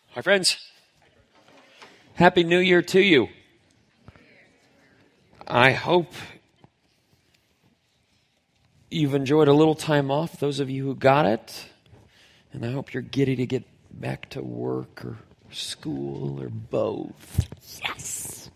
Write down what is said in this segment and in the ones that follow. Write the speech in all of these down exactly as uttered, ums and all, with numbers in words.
Hi, friends. Happy New Year to you. I hope you've enjoyed a little time off, those of you who got it. And I hope you're giddy to get back to work or school or both. Yes!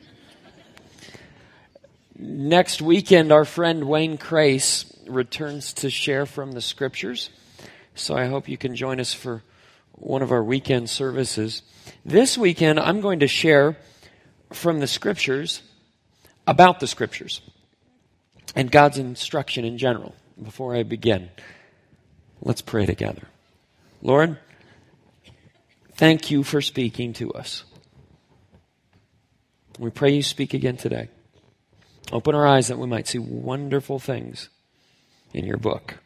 Next weekend, our friend Wayne Crace returns to share from the Scriptures. So I hope you can join us for one of our weekend services. This weekend, I'm going to share from the Scriptures about the Scriptures and God's instruction in general. Before I begin, let's pray together. Lord, thank you for speaking to us. We pray you speak again today. Open our eyes that we might see wonderful things in your book.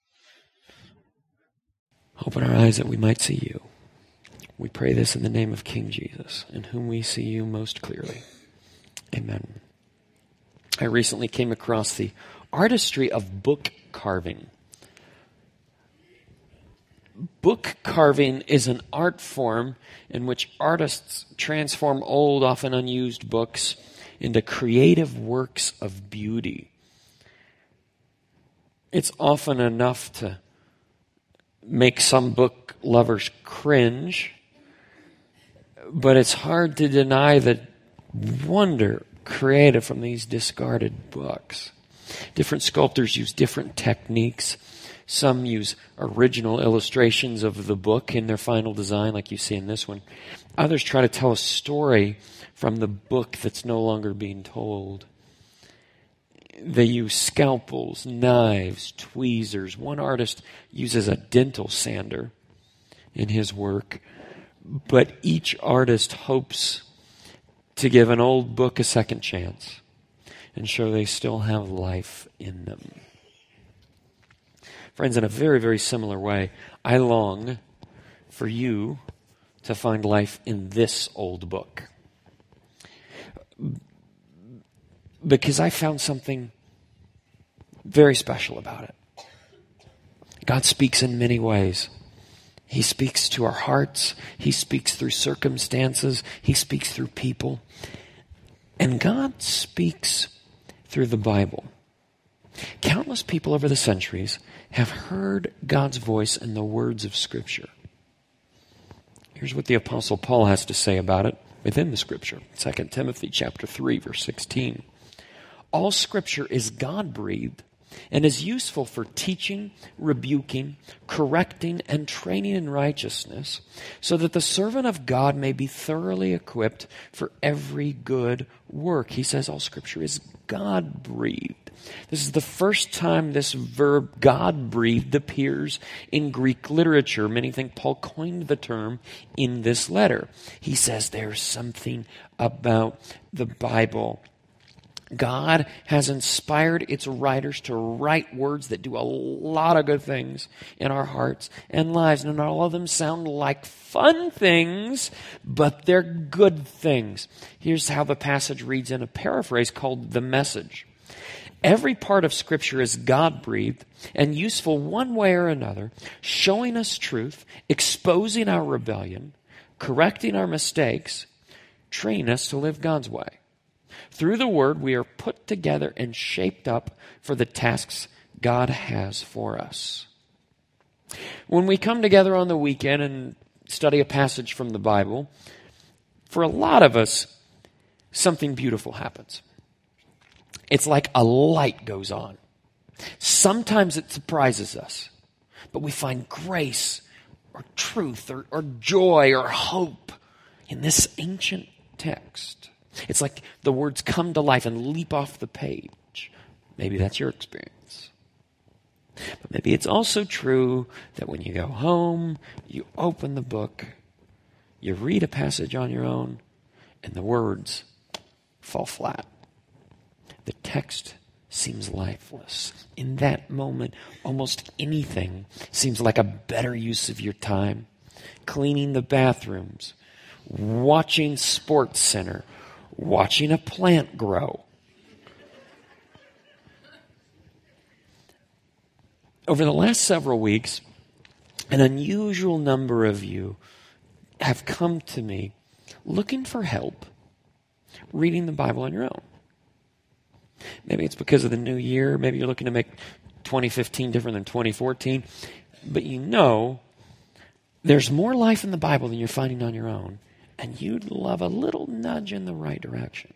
Open our eyes that we might see you. We pray this in the name of King Jesus, in whom we see you most clearly. Amen. I recently came across the artistry of book carving. Book carving is an art form in which artists transform old, often unused books into creative works of beauty. It's often enough to make some book lovers cringe, but it's hard to deny the wonder created from these discarded books. Different sculptors use different techniques. Some use original illustrations of the book in their final design, like you see in this one. Others try to tell a story from the book that's no longer being told. They use scalpels, knives, tweezers. One artist uses a dental sander in his work. But each artist hopes to give an old book a second chance and show they still have life in them. Friends, in a very, very similar way, I long for you to find life in this old book. Because I found something very special about it. God speaks in many ways. He speaks to our hearts. He speaks through circumstances. He speaks through people. And God speaks through the Bible. Countless people over the centuries have heard God's voice in the words of Scripture. Here's what the Apostle Paul has to say about it within the Scripture. Second Timothy chapter three, verse sixteen. All Scripture is God-breathed and is useful for teaching, rebuking, correcting, and training in righteousness, so that the servant of God may be thoroughly equipped for every good work. He says all Scripture is God-breathed. This is the first time this verb, God-breathed, appears in Greek literature. Many think Paul coined the term in this letter. He says there's something about the Bible. God has inspired its writers to write words that do a lot of good things in our hearts and lives. And not all of them sound like fun things, but they're good things. Here's how the passage reads in a paraphrase called The Message. Every part of Scripture is God-breathed and useful one way or another, showing us truth, exposing our rebellion, correcting our mistakes, training us to live God's way. Through the Word, we are put together and shaped up for the tasks God has for us. When we come together on the weekend and study a passage from the Bible, for a lot of us, something beautiful happens. It's like a light goes on. Sometimes it surprises us, but we find grace or truth or, or joy or hope in this ancient text. It's like the words come to life and leap off the page. Maybe that's your experience. But maybe it's also true that when you go home, you open the book, you read a passage on your own, and the words fall flat. The text seems lifeless. In that moment, almost anything seems like a better use of your time. Cleaning the bathrooms, watching Sports Center, watching a plant grow. Over the last several weeks, an unusual number of you have come to me looking for help reading the Bible on your own. Maybe it's because of the new year. Maybe you're looking to make twenty fifteen different than twenty fourteen. But you know there's more life in the Bible than you're finding on your own. And you'd love a little nudge in the right direction.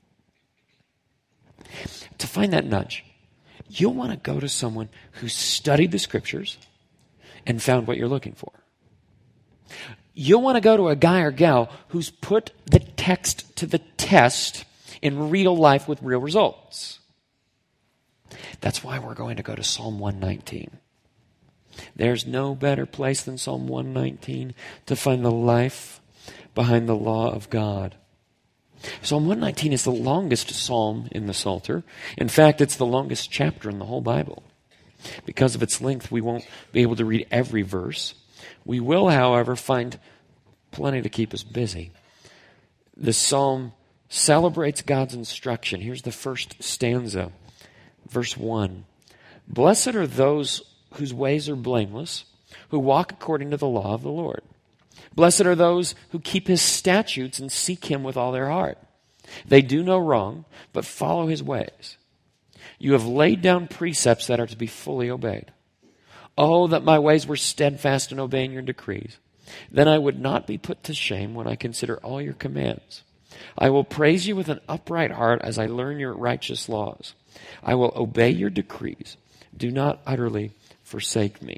To find that nudge, you'll want to go to someone who studied the Scriptures and found what you're looking for. You'll want to go to a guy or gal who's put the text to the test in real life with real results. That's why we're going to go to Psalm one nineteen. There's no better place than Psalm one nineteen to find the life behind the law of God. Psalm one nineteen is the longest psalm in the Psalter. In fact, it's the longest chapter in the whole Bible. Because of its length, we won't be able to read every verse. We will, however, find plenty to keep us busy. The psalm celebrates God's instruction. Here's the first stanza, verse one. Blessed are those whose ways are blameless, who walk according to the law of the Lord. Blessed are those who keep his statutes and seek him with all their heart. They do no wrong, but follow his ways. You have laid down precepts that are to be fully obeyed. Oh, that my ways were steadfast in obeying your decrees. Then I would not be put to shame when I consider all your commands. I will praise you with an upright heart as I learn your righteous laws. I will obey your decrees. Do not utterly forsake me.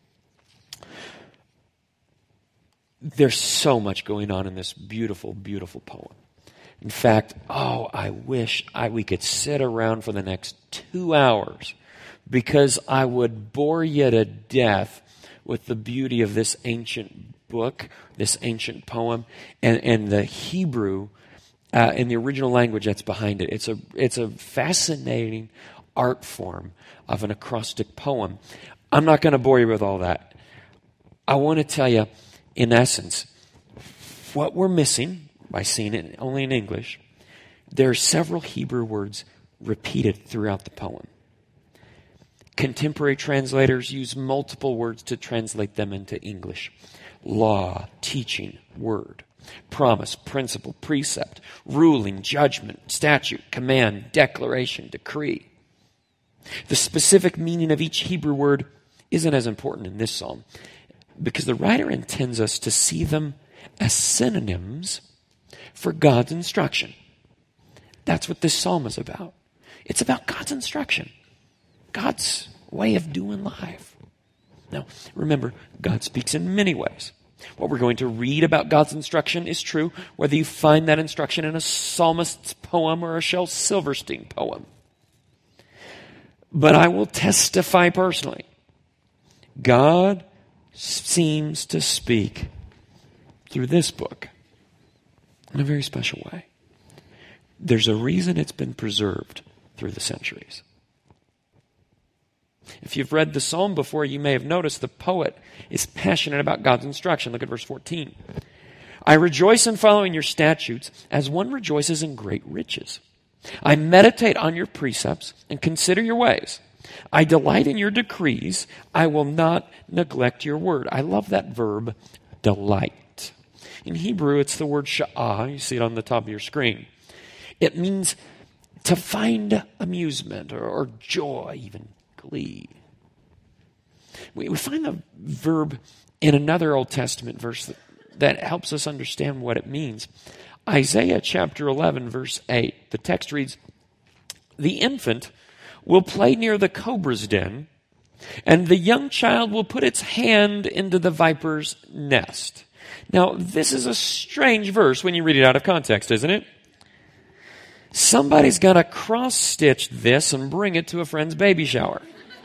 There's so much going on in this beautiful, beautiful poem. In fact, oh, I wish I, we could sit around for the next two hours because I would bore you to death with the beauty of this ancient book, this ancient poem, and, and the Hebrew uh, in the original language that's behind it. It's a, it's a fascinating art form of an acrostic poem. I'm not going to bore you with all that. I want to tell you, in essence, what we're missing by seeing it only in English, there are several Hebrew words repeated throughout the poem. Contemporary translators use multiple words to translate them into English. Law, teaching, word, promise, principle, precept, ruling, judgment, statute, command, declaration, decree. The specific meaning of each Hebrew word isn't as important in this psalm because the writer intends us to see them as synonyms for God's instruction. That's what this psalm is about. It's about God's instruction. God's way of doing life. Now, remember, God speaks in many ways. What we're going to read about God's instruction is true, whether you find that instruction in a psalmist's poem or a Shel Silverstein poem. But I will testify personally. God seems to speak through this book in a very special way. There's a reason it's been preserved through the centuries. If you've read the psalm before, you may have noticed the poet is passionate about God's instruction. Look at verse fourteen. I rejoice in following your statutes as one rejoices in great riches. I meditate on your precepts and consider your ways. I delight in your decrees. I will not neglect your word. I love that verb, delight. In Hebrew, it's the word sha'ah. You see it on the top of your screen. It means to find amusement or, or joy, even glee. We, we find the verb in another Old Testament verse that, that helps us understand what it means. Isaiah chapter eleven, verse eight. The text reads, the infant will play near the cobra's den, and the young child will put its hand into the viper's nest. Now, this is a strange verse when you read it out of context, isn't it? Somebody's got to cross-stitch this and bring it to a friend's baby shower.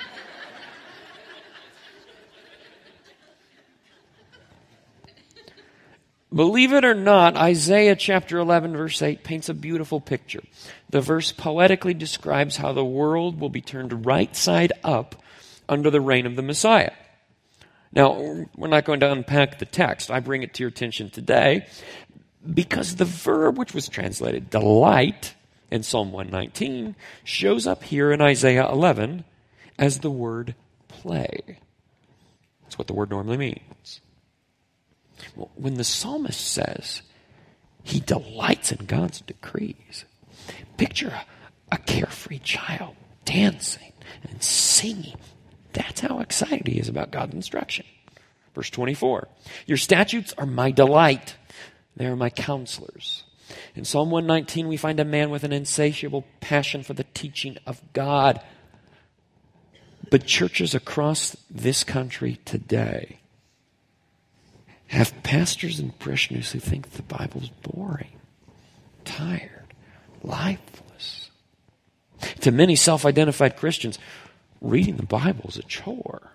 Believe it or not, Isaiah chapter eleven, verse eight paints a beautiful picture. The verse poetically describes how the world will be turned right side up under the reign of the Messiah. Now, we're not going to unpack the text. I bring it to your attention today because the verb which was translated delight in Psalm one nineteen shows up here in Isaiah eleven as the word play. That's what the word normally means. Well, when the psalmist says he delights in God's decrees, picture a, a carefree child dancing and singing. That's how excited he is about God's instruction. Verse twenty-four, your statutes are my delight. They are my counselors. In Psalm one nineteen, we find a man with an insatiable passion for the teaching of God. But churches across this country today have pastors and parishioners who think the Bible's boring, tired, lifeless. To many self-identified Christians, reading the Bible is a chore.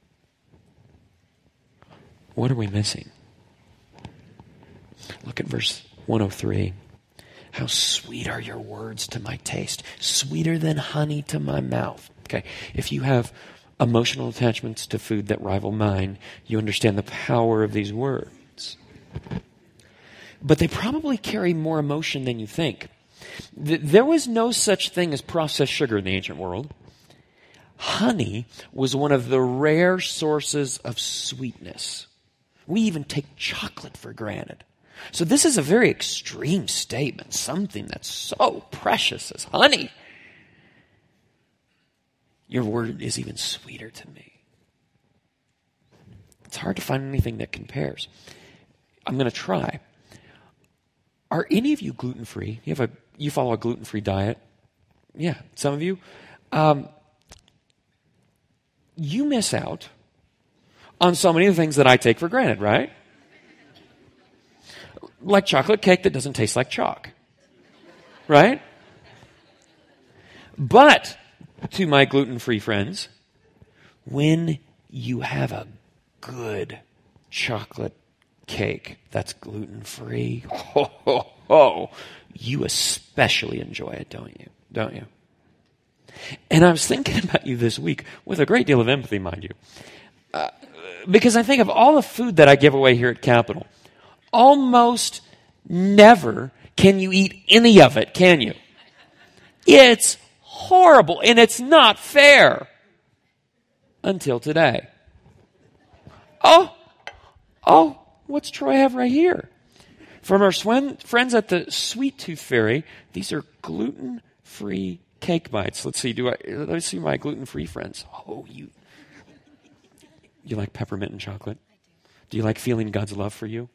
What are we missing? Look at verse one oh three. How sweet are your words to my taste, sweeter than honey to my mouth. Okay, if you have emotional attachments to food that rival mine, you understand the power of these words. But they probably carry more emotion than you think. There was no such thing as processed sugar in the ancient world. Honey was one of the rare sources of sweetness. We even take chocolate for granted. So this is a very extreme statement, something that's so precious as honey. Your word is even sweeter to me. It's hard to find anything that compares. I'm going to try. Are any of you gluten-free? You have a you follow a gluten-free diet? Yeah, some of you. Um, you miss out on so many of the things that I take for granted, right? Like chocolate cake that doesn't taste like chalk. Right? But, to my gluten-free friends, when you have a good chocolate cake that's gluten-free, ho, ho, ho, you especially enjoy it, don't you? Don't you? And I was thinking about you this week with a great deal of empathy, mind you. Uh, because I think of all the food that I give away here at Capital, almost never can you eat any of it, can you? It's horrible and it's not fair. Until today. Oh, oh, what's Troy have right here? From our swen- friends at the Sweet Tooth Fairy, these are gluten-free cake bites. Let's see, do I, let's see my gluten-free friends. Oh, you, you like peppermint and chocolate? Do you like feeling God's love for you?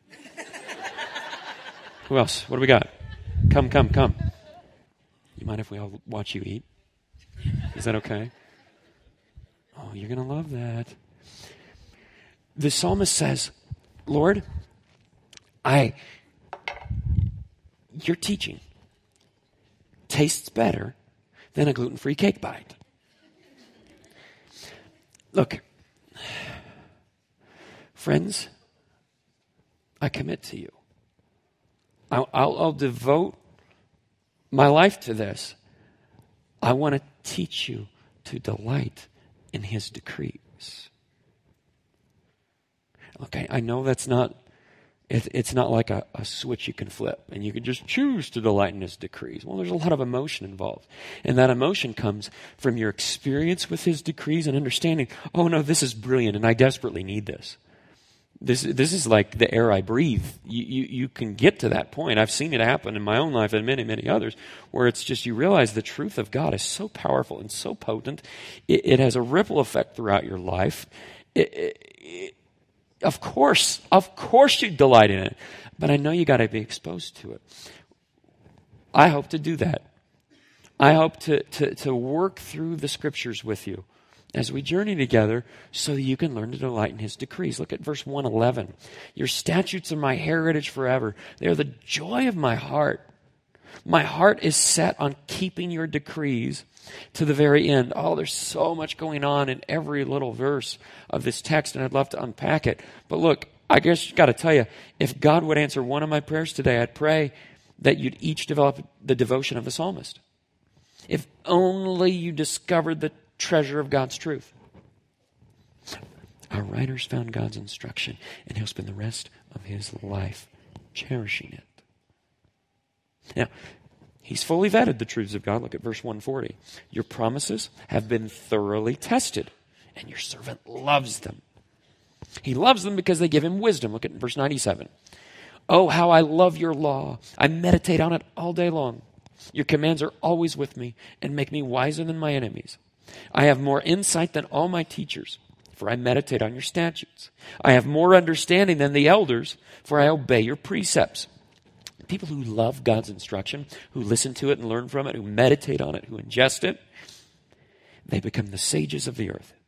Who else? What do we got? Come, come, come. You mind if we all watch you eat? Is that okay? Oh, you're going to love that. The psalmist says, Lord, I, your teaching tastes better than a gluten-free cake bite. Look, friends, I commit to you. I'll, I'll, I'll devote my life to this. I want to teach you to delight in his decrees. Okay, I know that's not, it, it's not like a, a switch you can flip and you can just choose to delight in his decrees. Well, there's a lot of emotion involved. And that emotion comes from your experience with his decrees and understanding, oh no, this is brilliant and I desperately need this. This this is like the air I breathe. You, you you can get to that point. I've seen it happen in my own life and many, many others, where it's just you realize the truth of God is so powerful and so potent. It, it has a ripple effect throughout your life. It, it, it, of course, of course you delight in it. But I know you got to be exposed to it. I hope to do that. I hope to, to, to work through the scriptures with you as we journey together so that you can learn to delight in his decrees. Look at verse one eleven. Your statutes are my heritage forever. They are the joy of my heart. My heart is set on keeping your decrees to the very end. Oh, there's so much going on in every little verse of this text, and I'd love to unpack it. But look, I guess I've got to tell you, if God would answer one of my prayers today, I'd pray that you'd each develop the devotion of the psalmist. If only you discovered the treasure of God's truth. Our writers found God's instruction, and he'll spend the rest of his life cherishing it. Now, he's fully vetted the truths of God. Look at verse one forty. Your promises have been thoroughly tested, and your servant loves them. He loves them because they give him wisdom. Look at verse ninety-seven. Oh, how I love your law. I meditate on it all day long. Your commands are always with me and make me wiser than my enemies. I have more insight than all my teachers, for I meditate on your statutes. I have more understanding than the elders, for I obey your precepts. People who love God's instruction, who listen to it and learn from it, who meditate on it, who ingest it, they become the sages of the earth.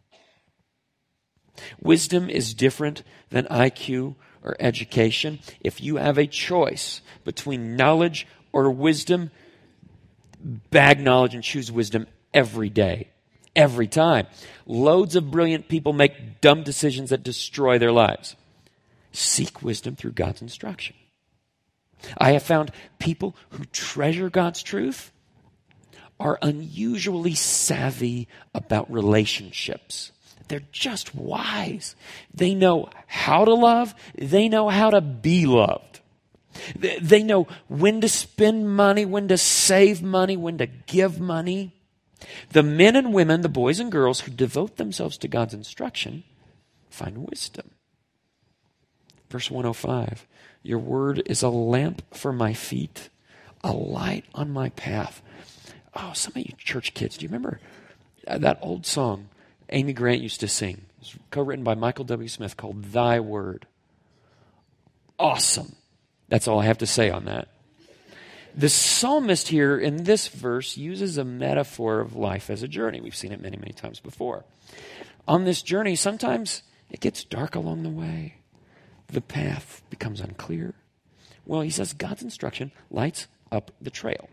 Wisdom is different than I Q or education. If you have a choice between knowledge or wisdom, bag knowledge and choose wisdom every day, every time. Loads of brilliant people make dumb decisions that destroy their lives. Seek wisdom through God's instruction. I have found people who treasure God's truth are unusually savvy about relationships. They're just wise. They know how to love. They know how to be loved. They know when to spend money, when to save money, when to give money. The men and women, the boys and girls who devote themselves to God's instruction find wisdom. Verse one oh five, your word is a lamp for my feet, a light on my path. Oh, some of you church kids, do you remember that old song Amy Grant used to sing? It was co-written by Michael W. Smith called Thy Word. Awesome. That's all I have to say on that. The psalmist here in this verse uses a metaphor of life as a journey. We've seen it many, many times before. On this journey, sometimes it gets dark along the way. The path becomes unclear. Well, he says God's instruction lights up the trail.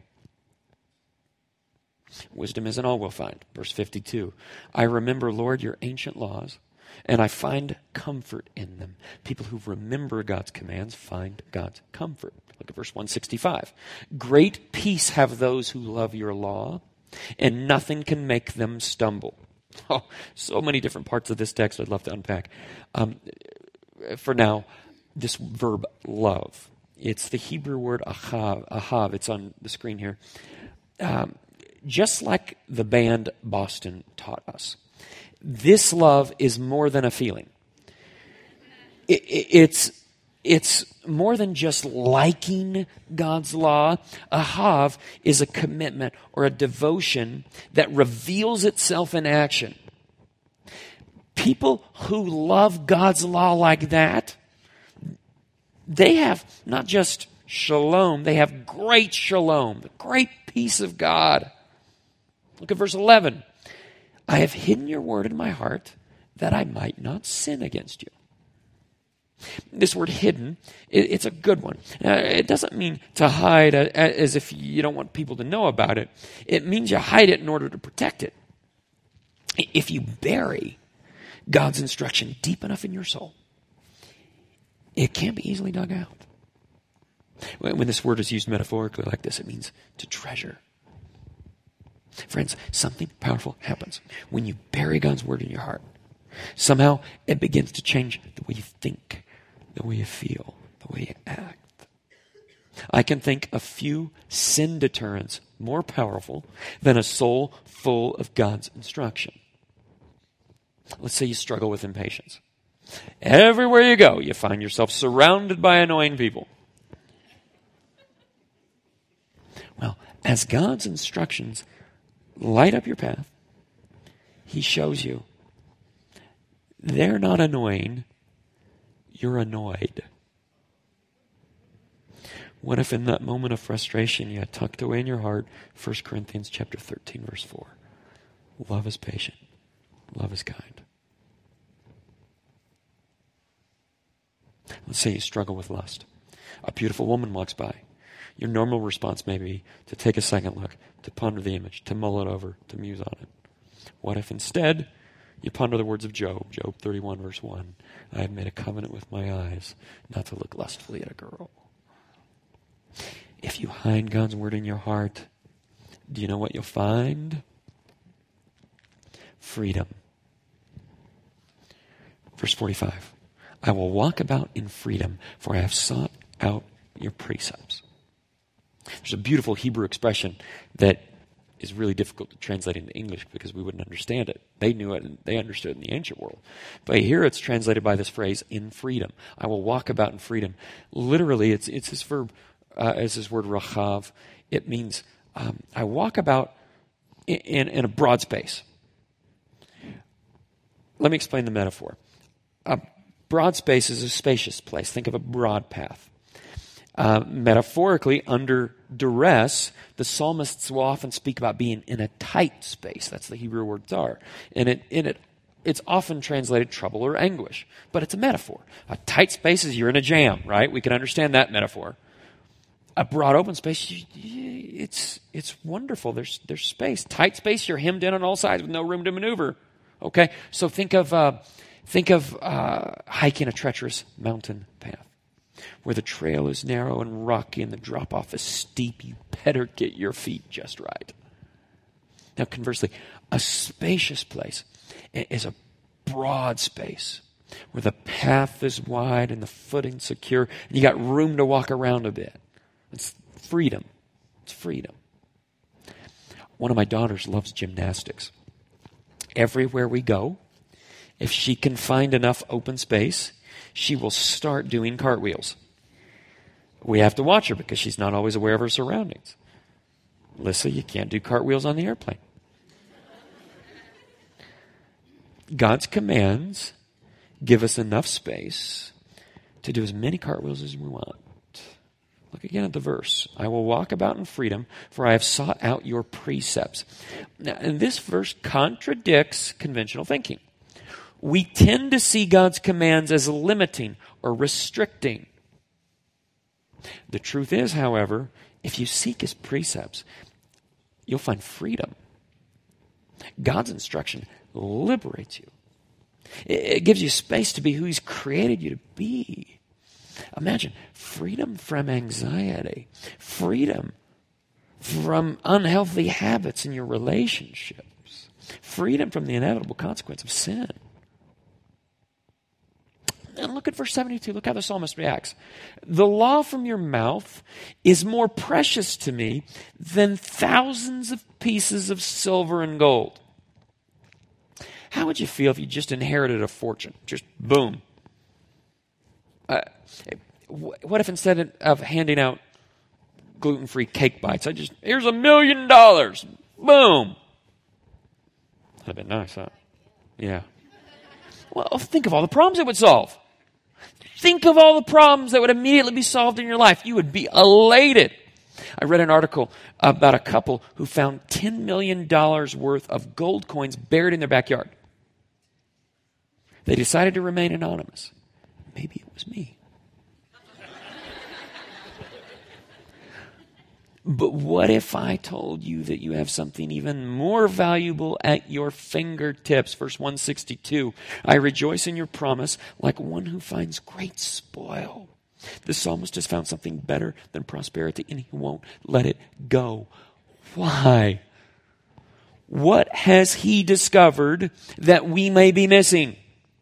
Wisdom isn't all we'll find. Verse fifty-two, I remember, Lord, your ancient laws, and I find comfort in them. People who remember God's commands find God's comfort. Look at verse one sixty-five. Great peace have those who love your law, and nothing can make them stumble. Oh, so many different parts of this text I'd love to unpack. Um, for now, this verb love. It's the Hebrew word ahav. Ahav. It's on the screen here. Um, just like the band Boston taught us, this love is more than a feeling. It, it, it's it's more than just liking God's law. Ahav is a commitment or a devotion that reveals itself in action. People who love God's law like that, they have not just shalom, they have great shalom, the great peace of God. Look at verse eleven. I have hidden your word in my heart that I might not sin against you. This word hidden, it, it's a good one. Uh, it doesn't mean to hide a, a, as if you don't want people to know about it. It means you hide it in order to protect it. If you bury God's instruction deep enough in your soul, it can't be easily dug out. When, when this word is used metaphorically like this, it means to treasure. Friends, something powerful happens when you bury God's word in your heart. Somehow it begins to change the way you think, the way you feel, the way you act. I can think of few sin deterrents more powerful than a soul full of God's instruction. Let's say you struggle with impatience. Everywhere you go, you find yourself surrounded by annoying people. Well, as God's instructions light up your path, He shows you they're not annoying, you're annoyed. What if in that moment of frustration you had tucked away in your heart First Corinthians chapter thirteen, verse four? Love is patient. Love is kind. Let's say you struggle with lust. A beautiful woman walks by. Your normal response may be to take a second look, to ponder the image, to mull it over, to muse on it. What if instead you ponder the words of Job, Job thirty-one, verse one. I have made a covenant with my eyes not to look lustfully at a girl. If you hide God's word in your heart, do you know what you'll find? Freedom. Verse forty-five. I will walk about in freedom, for I have sought out your precepts. There's a beautiful Hebrew expression that is really difficult to translate into English because we wouldn't understand it. They knew it and they understood it in the ancient world. But here it's translated by this phrase, in freedom. I will walk about in freedom. Literally, it's it's this verb, uh, as this word rachav. It means um, I walk about in, in, in a broad space. Let me explain the metaphor. A broad space is a spacious place. Think of a broad path. Uh, metaphorically, under duress, the psalmists will often speak about being in a tight space. That's the Hebrew word tzar. And it, in it, it's often translated trouble or anguish. But it's a metaphor. A tight space is you're in a jam, right? We can understand that metaphor. A broad open space, you, you, it's it's wonderful. There's there's space. Tight space, you're hemmed in on all sides with no room to maneuver. Okay? So think of, uh, think of uh, hiking a treacherous mountain path, where the trail is narrow and rocky and the drop-off is steep. You better get your feet just right. Now, conversely, a spacious place is a broad space where the path is wide and the footing secure, and you got room to walk around a bit. It's freedom. It's freedom. One of my daughters loves gymnastics. Everywhere we go, if she can find enough open space, she will start doing cartwheels. We have to watch her because she's not always aware of her surroundings. Alyssa, you can't do cartwheels on the airplane. God's commands give us enough space to do as many cartwheels as we want. Look again at the verse. I will walk about in freedom, for I have sought out your precepts. Now, and this verse contradicts conventional thinking. We tend to see God's commands as limiting or restricting. The truth is, however, if you seek his precepts, you'll find freedom. God's instruction liberates you. It gives you space to be who he's created you to be. Imagine freedom from anxiety, freedom from unhealthy habits in your relationships, freedom from the inevitable consequence of sin. And look at verse seventy-two. Look how the psalmist reacts. The law from your mouth is more precious to me than thousands of pieces of silver and gold. How would you feel if you just inherited a fortune? Just boom. Uh, what if instead of handing out gluten-free cake bites, I just, here's a million dollars. Boom. That'd have been nice, huh? Yeah. Well, think of all the problems it would solve. Think of all the problems that would immediately be solved in your life. You would be elated. I read an article about a couple who found ten million dollars worth of gold coins buried in their backyard. They decided to remain anonymous. Maybe it was me. But what if I told you that you have something even more valuable at your fingertips? Verse one sixty-two, I rejoice in your promise like one who finds great spoil. The psalmist has found something better than prosperity, and he won't let it go. Why? What has he discovered that we may be missing?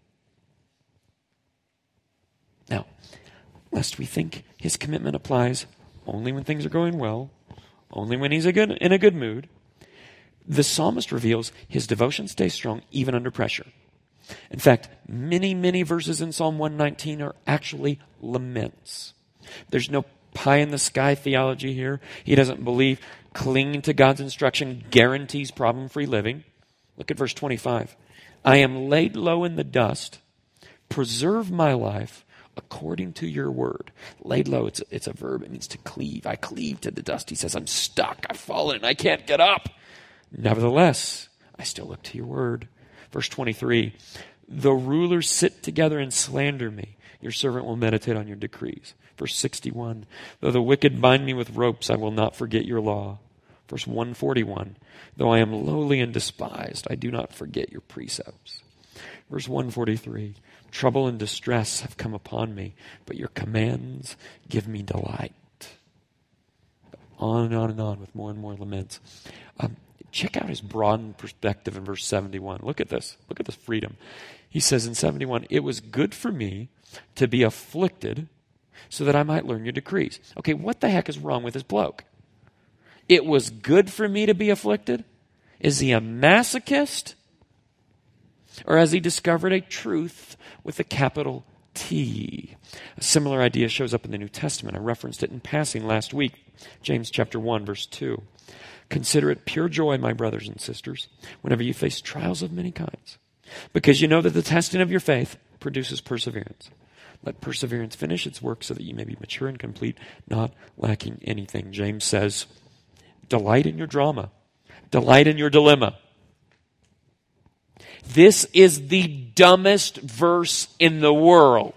Now, lest we think his commitment applies only when things are going well, only when he's a good, in a good mood, the psalmist reveals his devotion stays strong even under pressure. In fact, many, many verses in Psalm one nineteen are actually laments. There's no pie-in-the-sky theology here. He doesn't believe clinging to God's instruction guarantees problem-free living. Look at verse twenty-five. I am laid low in the dust. Preserve my life according to your word. Laid low, it's a, it's a verb. It means to cleave. I cleave to the dust. He says, I'm stuck. I've fallen. I can't get up. Nevertheless, I still look to your word. Verse twenty-three, the rulers sit together and slander me. Your servant will meditate on your decrees. Verse sixty-one, though the wicked bind me with ropes, I will not forget your law. Verse one forty-one, though I am lowly and despised, I do not forget your precepts. Verse one forty-three, trouble and distress have come upon me, but your commands give me delight. On and on and on with more and more laments. Um, check out his broadened perspective in verse seventy-one. Look at this. Look at this freedom. He says in seventy-one, it was good for me to be afflicted so that I might learn your decrees. Okay, what the heck is wrong with this bloke? It was good for me to be afflicted? Is he a masochist? Or has he discovered a truth with a capital T? A similar idea shows up in the New Testament. I referenced it in passing last week. James chapter one, verse two. Consider it pure joy, my brothers and sisters, whenever you face trials of many kinds, because you know that the testing of your faith produces perseverance. Let perseverance finish its work so that you may be mature and complete, not lacking anything. James says, delight in your drama. Delight in your dilemma. This is the dumbest verse in the world.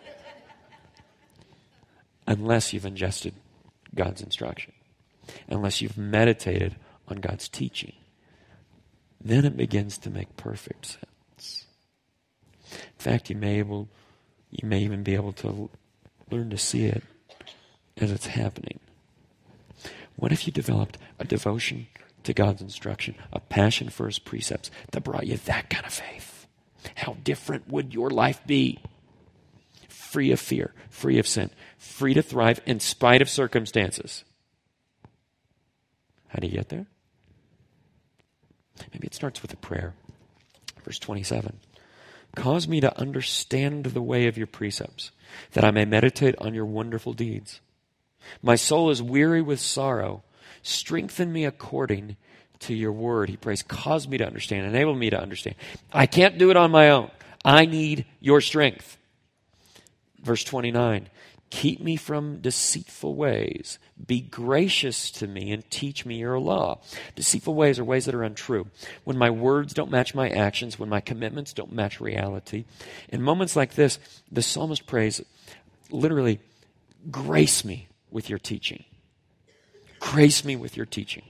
Unless you've ingested God's instruction. Unless you've meditated on God's teaching. Then it begins to make perfect sense. In fact, you may able, you may even be able to learn to see it as it's happening. What if you developed a devotion to God's instruction, a passion for His precepts that brought you that kind of faith? How different would your life be? Free of fear, free of sin, free to thrive in spite of circumstances. How do you get there? Maybe it starts with a prayer. Verse twenty-seven. Cause me to understand the way of your precepts, that I may meditate on your wonderful deeds. My soul is weary with sorrow. Strengthen me according to your word. He prays, cause me to understand, enable me to understand. I can't do it on my own. I need your strength. Verse twenty-nine, keep me from deceitful ways. Be gracious to me and teach me your law. Deceitful ways are ways that are untrue. When my words don't match my actions, when my commitments don't match reality. In moments like this, the psalmist prays, literally, grace me with your teaching. Grace me with your teaching.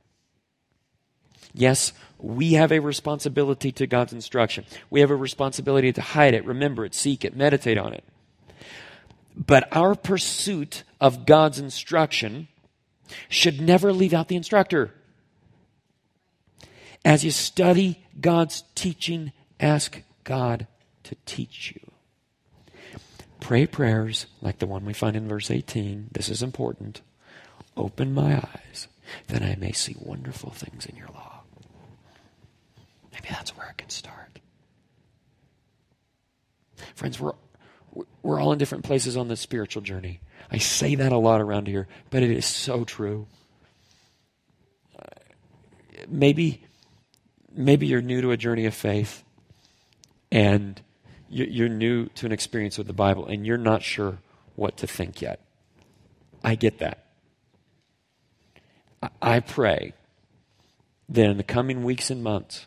Yes, we have a responsibility to God's instruction. We have a responsibility to hide it, remember it, seek it, meditate on it. But our pursuit of God's instruction should never leave out the instructor. As you study God's teaching, ask God to teach you. Pray prayers like the one we find in verse eighteen. This is important. Open my eyes that I may see wonderful things in your law. Maybe that's where it can start. Friends, we're we're all in different places on the spiritual journey. I say that a lot around here, but it is so true. Maybe, maybe you're new to a journey of faith, and you're new to an experience with the Bible, and you're not sure what to think yet. I get that. I pray that in the coming weeks and months,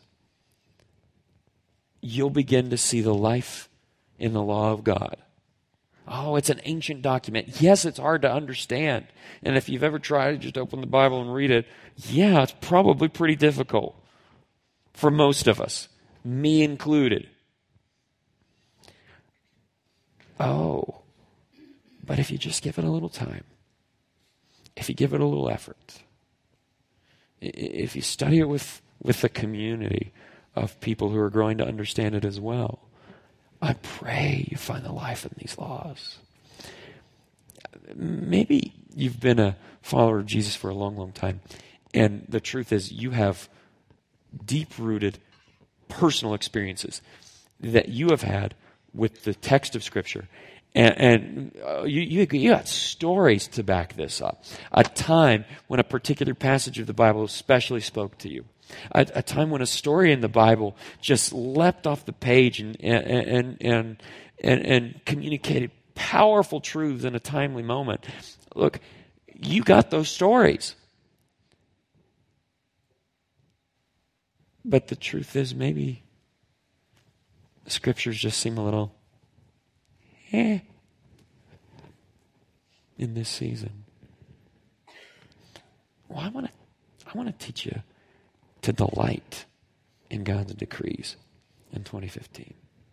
you'll begin to see the life in the law of God. Oh, it's an ancient document. Yes, it's hard to understand. And if you've ever tried to just open the Bible and read it, yeah, it's probably pretty difficult for most of us, me included. Oh, but if you just give it a little time, if you give it a little effort, if you study it with, with a community of people who are growing to understand it as well, I pray you find the life in these laws. Maybe you've been a follower of Jesus for a long, long time, and the truth is you have deep-rooted personal experiences that you have had with the text of Scripture. And, and uh, you, you, you got stories to back this up. A time when a particular passage of the Bible especially spoke to you. A, a time when a story in the Bible just leapt off the page and and and and, and, and communicated powerful truths in a timely moment. Look, you got those stories. But the truth is, maybe the Scriptures just seem a little eh in this season. Well, I want to I want to teach you to delight in God's decrees in twenty fifteen.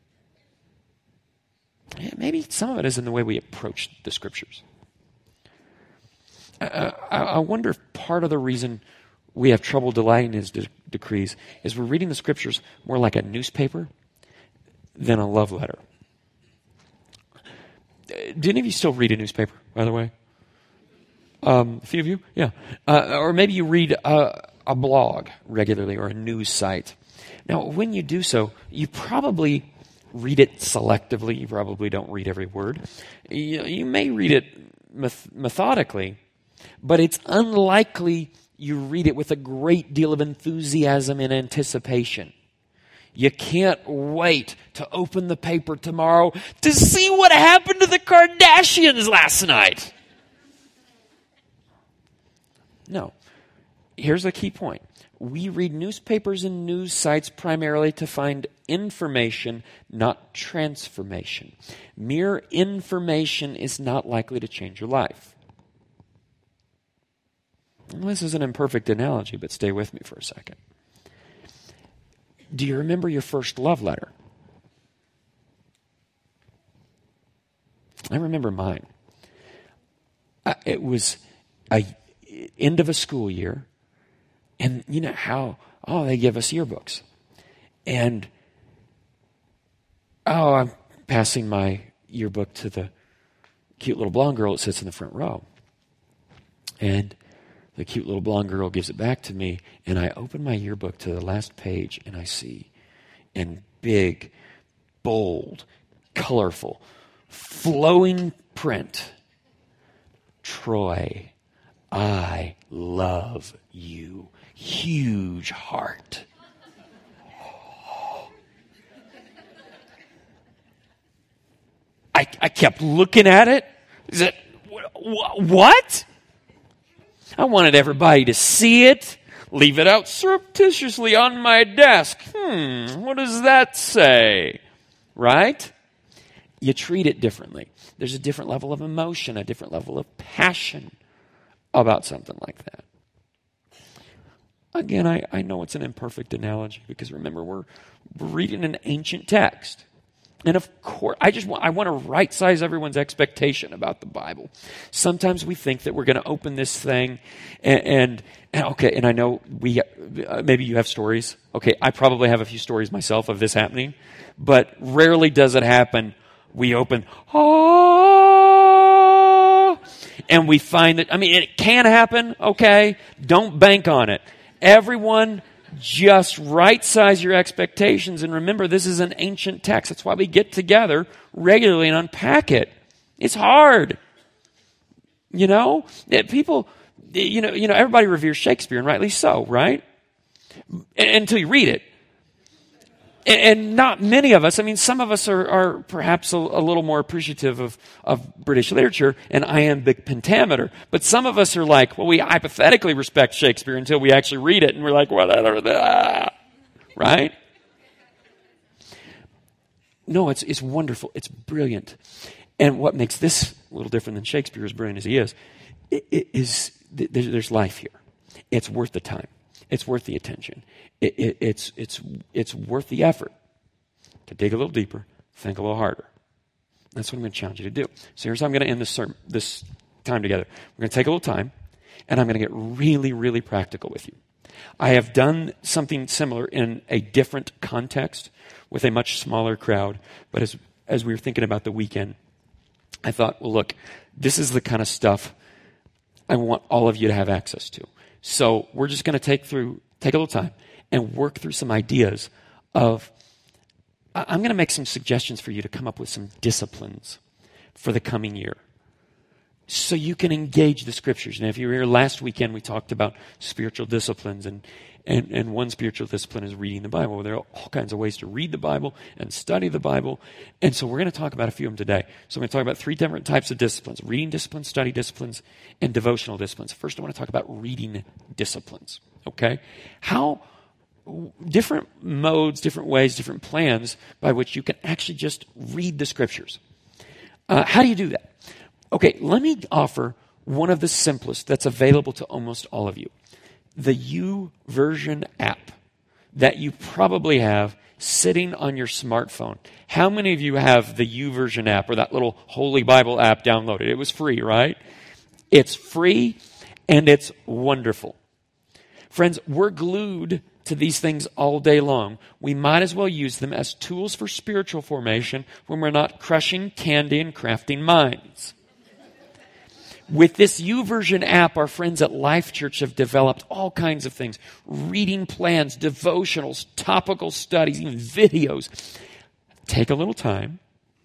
Yeah, maybe some of it is in the way we approach the Scriptures. I, I, I wonder if part of the reason we have trouble delighting in His de- decrees is we're reading the Scriptures more like a newspaper than a love letter. Do any of you still read a newspaper, by the way? Um, a few of you? Yeah. Uh, or maybe you read a, a blog regularly or a news site. Now, when you do so, you probably read it selectively. You probably don't read every word. You, you may read it meth- methodically, but it's unlikely you read it with a great deal of enthusiasm and anticipation. You can't wait to open the paper tomorrow to see what happened to the Kardashians last night. No. Here's the key point. We read newspapers and news sites primarily to find information, not transformation. Mere information is not likely to change your life. Well, this is an imperfect analogy, but stay with me for a second. Do you remember your first love letter? I remember mine. Uh, it was a end of a school year, and you know how, oh, they give us yearbooks. And, oh, I'm passing my yearbook to the cute little blonde girl that sits in the front row. And the cute little blonde girl gives it back to me, and I open my yearbook to the last page, and I see in big, bold, colorful, flowing print, Troy, I love you. Huge heart. I, I kept looking at it. Is it what? I wanted everybody to see it, leave it out surreptitiously on my desk. Hmm, what does that say? Right? You treat it differently. There's a different level of emotion, a different level of passion about something like that. Again, I, I know it's an imperfect analogy because remember, we're reading an ancient text. And of course, I just want, I want to right-size everyone's expectation about the Bible. Sometimes we think that we're going to open this thing and, and, and okay, and I know we, uh, maybe you have stories. Okay, I probably have a few stories myself of this happening, but rarely does it happen. We open, oh, and we find that, I mean, it can happen, okay? Don't bank on it. Everyone, just right-size your expectations. And remember, this is an ancient text. That's why we get together regularly and unpack it. It's hard. You know? People, you know, you know, everybody reveres Shakespeare, and rightly so, right? Until you read it. And not many of us, I mean, some of us are, are perhaps a, a little more appreciative of, of British literature and iambic pentameter. But some of us are like, well, we hypothetically respect Shakespeare until we actually read it and we're like, whatever, ah, right? No, it's it's wonderful. It's brilliant. And what makes this a little different than Shakespeare, as brilliant as he is, it, it is there's, there's life here. It's worth the time. It's worth the attention. It, it, it's it's it's worth the effort to dig a little deeper, think a little harder. That's what I'm going to challenge you to do. So here's how I'm going to end this sermon, this time together. We're going to take a little time, and I'm going to get really, really practical with you. I have done something similar in a different context with a much smaller crowd, but as as we were thinking about the weekend, I thought, well, look, this is the kind of stuff I want all of you to have access to. So we're just going to take through, take a little time and work through some ideas of, I'm going to make some suggestions for you to come up with some disciplines for the coming year so you can engage the scriptures. And if you were here last weekend, we talked about spiritual disciplines, and, and, and one spiritual discipline is reading the Bible. There are all kinds of ways to read the Bible and study the Bible. And so we're going to talk about a few of them today. So I'm going to talk about three different types of disciplines: reading disciplines, study disciplines, and devotional disciplines. First, I want to talk about reading disciplines. Okay? How different modes, different ways, different plans by which you can actually just read the scriptures. Uh, how do you do that? Okay, let me offer one of the simplest that's available to almost all of you. The YouVersion app that you probably have sitting on your smartphone. How many of you have the YouVersion app or that little Holy Bible app downloaded? It was free, right? It's free and it's wonderful. Friends, we're glued to these things all day long. We might as well use them as tools for spiritual formation when we're not crushing candy and crafting minds. With this YouVersion app, our friends at Life Church have developed all kinds of things. Reading plans, devotionals, topical studies, even videos. Take a little time.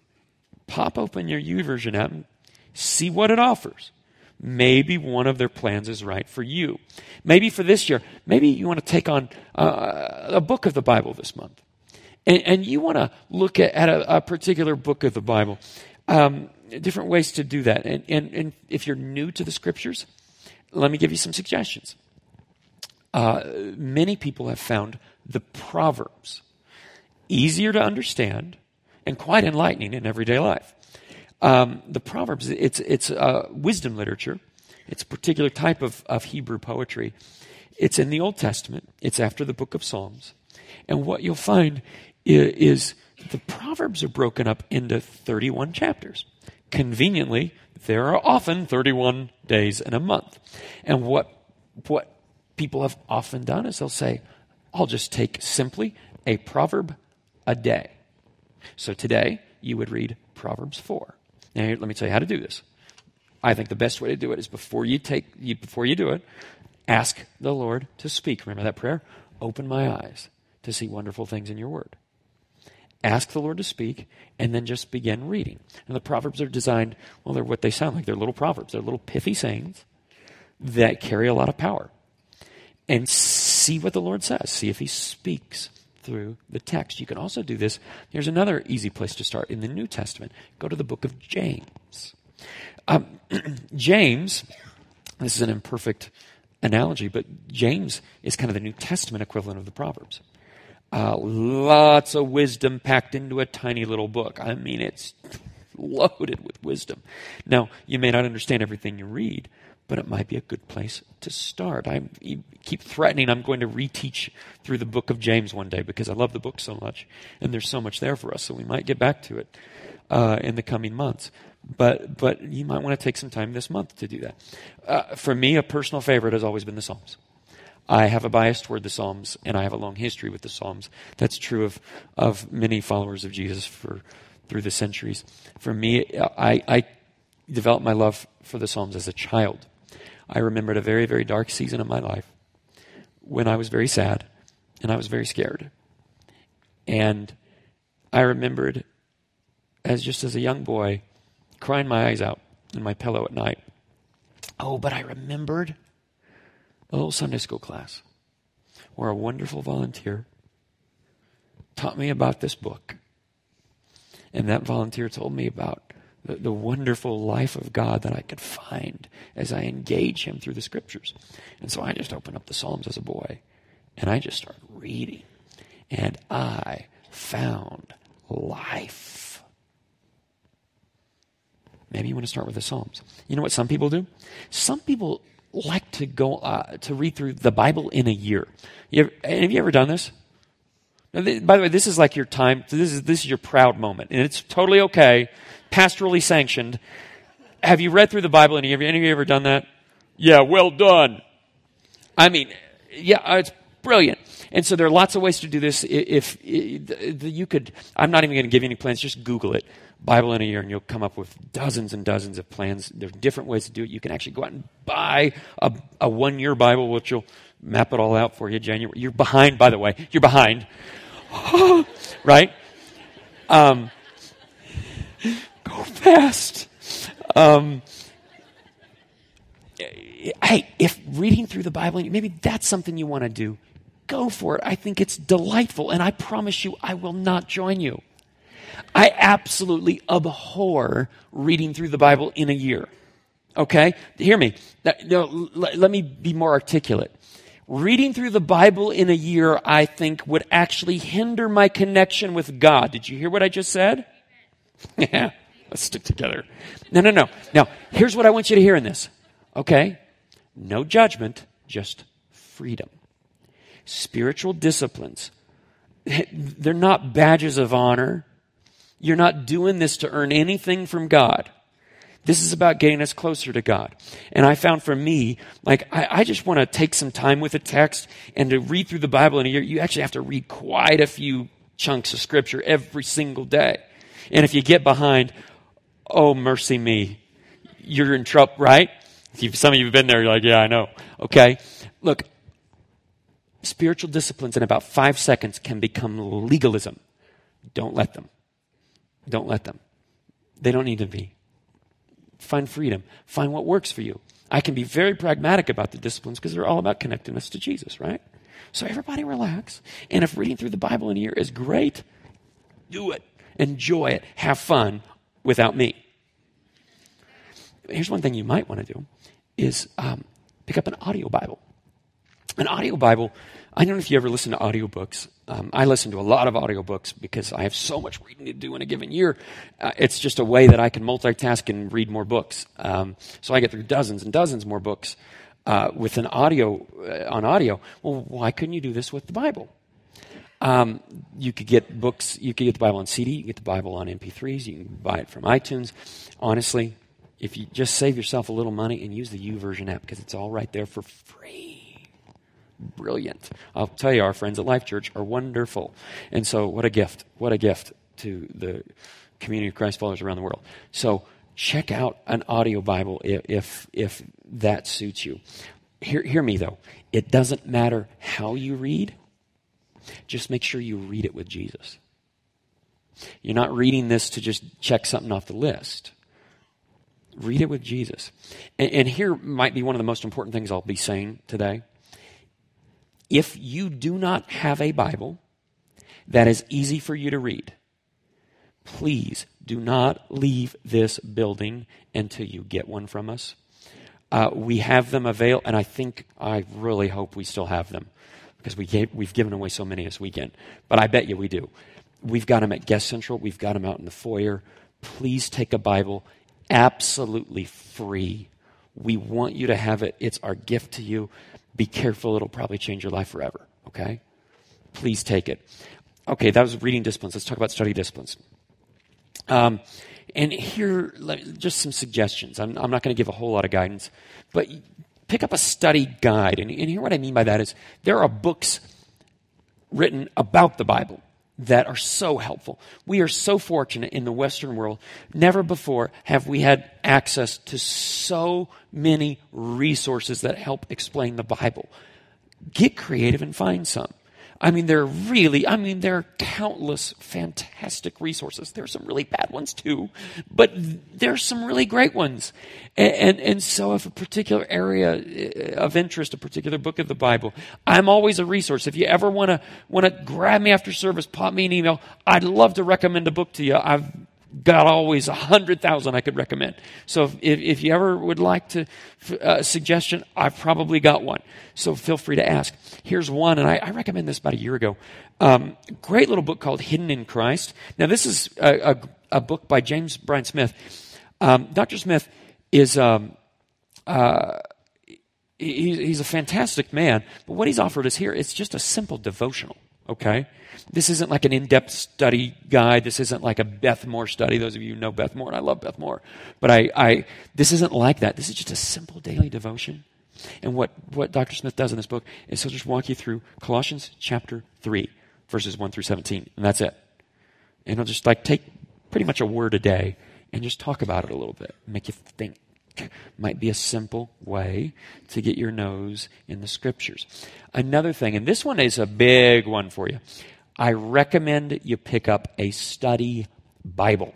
Pop open your YouVersion app and see what it offers. Maybe one of their plans is right for you. Maybe for this year, maybe you want to take on uh, a book of the Bible this month. And, and you want to look at, at a, a particular book of the Bible. Um, different ways to do that. And, and, and if you're new to the Scriptures, let me give you some suggestions. Uh, many people have found the Proverbs easier to understand and quite enlightening in everyday life. Um, the Proverbs, it's it's uh, wisdom literature. It's a particular type of, of Hebrew poetry. It's in the Old Testament. It's after the book of Psalms. And what you'll find is, is the Proverbs are broken up into thirty-one chapters. Conveniently, there are often thirty-one days in a month. And what what people have often done is they'll say, I'll just take simply a proverb a day. So today, you would read Proverbs four. Now, here, let me tell you how to do this. I think the best way to do it is before you take you, before you do it, ask the Lord to speak. Remember that prayer? Open my eyes to see wonderful things in your word. Ask the Lord to speak, and then just begin reading. And the Proverbs are designed, well, they're what they sound like. They're little proverbs. They're little pithy sayings that carry a lot of power. And see what the Lord says. See if he speaks through the text. You can also do this. Here's another easy place to start. In the New Testament, go to the book of James. Um, James, this is an imperfect analogy, but James is kind of the New Testament equivalent of the Proverbs. Uh, lots of wisdom packed into a tiny little book. I mean, it's loaded with wisdom. Now, you may not understand everything you read, but it might be a good place to start. I keep threatening I'm going to reteach through the book of James one day because I love the book so much, and there's so much there for us, so we might get back to it uh, in the coming months. But but you might want to take some time this month to do that. Uh, for me, a personal favorite has always been the Psalms. I have a bias toward the Psalms, and I have a long history with the Psalms. That's true of, of many followers of Jesus for through the centuries. For me, I, I developed my love for the Psalms as a child. I remembered a very, very dark season of my life when I was very sad and I was very scared. And I remembered, as just as a young boy, crying my eyes out in my pillow at night. Oh, but I remembered a little Sunday school class where a wonderful volunteer taught me about this book. And that volunteer told me about the, the wonderful life of God that I could find as I engage him through the Scriptures. And so I just opened up the Psalms as a boy, and I just started reading. And I found life. Maybe you want to start with the Psalms. You know what some people do? Some people like to go uh, to read through the Bible in a year. You ever, have you ever done this? Now, th- by the way, this is like your time. This is this is your proud moment, and it's totally okay, pastorally sanctioned. Have you read through the Bible? And have any of you ever done that? Yeah, well done. I mean, yeah, it's brilliant. And so there are lots of ways to do this. If, if, if you could, I'm not even going to give you any plans. Just Google it. Bible in a year, and you'll come up with dozens and dozens of plans. There are different ways to do it. You can actually go out and buy a, a one-year Bible, which will map it all out for you. January. You're behind, by the way. You're behind. Right? Um, go fast. Um, hey, if reading through the Bible, maybe that's something you want to do, go for it. I think it's delightful, and I promise you I will not join you. I absolutely abhor reading through the Bible in a year. Okay? Hear me. No, let me be more articulate. Reading through the Bible in a year, I think, would actually hinder my connection with God. Did you hear what I just said? Yeah. Let's stick together. No, no, no. Now, here's what I want you to hear in this. Okay? No judgment, just freedom. Spiritual disciplines. They're not badges of honor. You're not doing this to earn anything from God. This is about getting us closer to God. And I found for me, like, I, I just want to take some time with a text and to read through the Bible in a year. You actually have to read quite a few chunks of Scripture every single day. And if you get behind, oh, mercy me. you're in trouble, right? Some of you have been there, you're like, yeah, I know. Okay, look, spiritual disciplines in about five seconds can become legalism. Don't let them. Don't let them. They don't need to be. Find freedom. Find what works for you. I can be very pragmatic about the disciplines because they're all about connecting us to Jesus, right? So everybody relax. And if reading through the Bible in a year is great, do it. Enjoy it. Have fun without me. Here's one thing you might want to do is um, pick up an audio Bible. An audio Bible, I don't know if you ever listen to audiobooks. Um, I listen to a lot of audiobooks because I have so much reading to do in a given year. Uh, it's just a way that I can multitask and read more books. Um, so I get through dozens and dozens more books uh, with an audio, uh, on audio. Well, why couldn't you do this with the Bible? Um, you could get books, you could get the Bible on C D, you can get the Bible on M P threes, you can buy it from iTunes. Honestly, if you just save yourself a little money and use the YouVersion app because it's all right there for free. Brilliant. I'll tell you, our friends at Life Church are wonderful. And so what a gift. What a gift to the community of Christ followers around the world. So check out an audio Bible if if, if that suits you. Hear, hear me, though. It doesn't matter how you read. Just make sure you read it with Jesus. You're not reading this to just check something off the list. Read it with Jesus. And, and here might be one of the most important things I'll be saying today. If you do not have a Bible that is easy for you to read, please do not leave this building until you get one from us. Uh, we have them available, and I think, I really hope we still have them because we gave, we've given away so many this weekend. But I bet you we do. We've got them at Guest Central. We've got them out in the foyer. Please take a Bible, absolutely free. We want you to have it. It's our gift to you. Be careful. It'll probably change your life forever, okay? Please take it. Okay, that was reading disciplines. Let's talk about study disciplines. Um, and here, just some suggestions. I'm, I'm not going to give a whole lot of guidance, but pick up a study guide. And, and here what I mean by that is there are books written about the Bible that are so helpful. We are so fortunate in the Western world. Never before have we had access to so many resources that help explain the Bible. Get creative and find some. I mean, there are really, I mean, there are countless fantastic resources. There are some really bad ones too, but there are some really great ones. And, and, and so if a particular area of interest, a particular book of the Bible, I'm always a resource. If you ever want to want to grab me after service, pop me an email. I'd love to recommend a book to you. I've got always a hundred thousand I could recommend. So if, if you ever would like to uh, a suggestion, I've probably got one. So feel free to ask. Here's one, and I, I recommend this about a year ago. Um, great little book called Hidden in Christ. Now this is a, a, a book by James Bryan Smith. Um, Doctor Smith is um, uh, he, he's a fantastic man, but what he's offered us here, it's just a simple devotional. Okay? This isn't like an in-depth study guide. This isn't like a Beth Moore study. Those of you who know Beth Moore, and I love Beth Moore. But I, I, this isn't like that. This is just a simple daily devotion. And what, what Doctor Smith does in this book is he'll just walk you through Colossians chapter three, verses one through seventeen. And that's it. And he'll just like take pretty much a word a day and just talk about it a little bit. Make you think. Might be a simple way to get your nose in the scriptures. Another thing, and this one is a big one for you. I recommend you pick up a study Bible.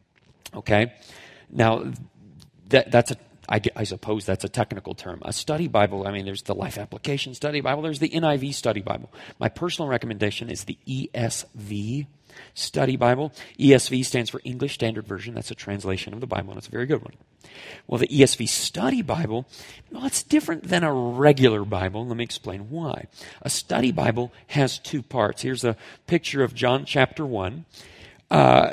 Okay? Now, that, that's a, I, I suppose that's a technical term. A study Bible, I mean, there's the Life Application Study Bible. There's the N I V Study Bible. My personal recommendation is the E S V Study Bible. E S V stands for English Standard Version. That's a translation of the Bible, and it's a very good one. Well, the E S V Study Bible, well, it's different than a regular Bible. Let me explain why. A study Bible has two parts. Here's a picture of John chapter one. Uh,